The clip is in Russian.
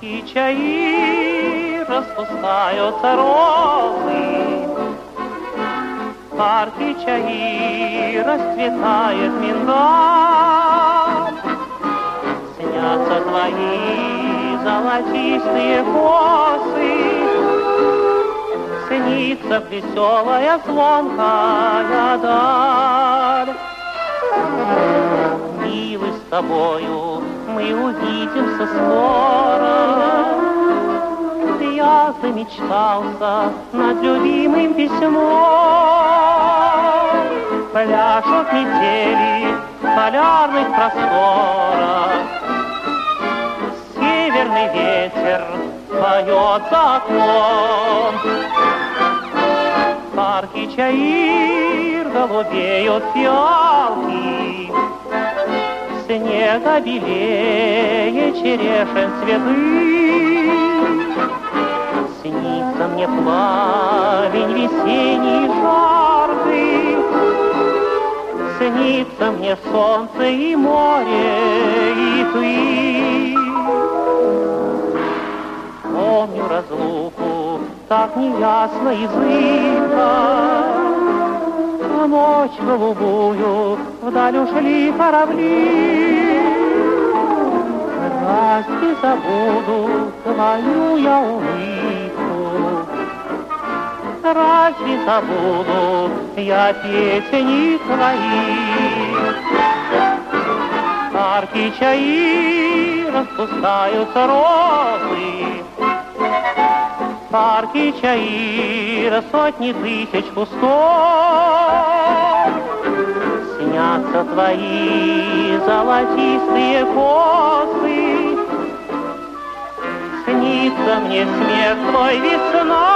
парки чаи распускаются розы, парки чаи расцветает миндаль. Снятся твои золотистые косы, снится веселая звонкая даль. Милый, с тобою мы увидимся скоро. Я замечтался над любимым письмом. Пляшут метели в полярных просторах, северный ветер поет за окном. Парки чаир голубеют фиалки, снега белее черешен цветы. Снится мне плавень весенний жаркий, снится мне солнце и море, и ты. Помню разлуку так неясно и зыбко, в ночь голубую вдаль ушли корабли. Разве забуду твою я улыбку? Разве забуду я песни твои? Парки чаи распускаются розы, парки чаира сотни тысяч кустов. Снятся твои золотистые косы, снится мне смех твой весной.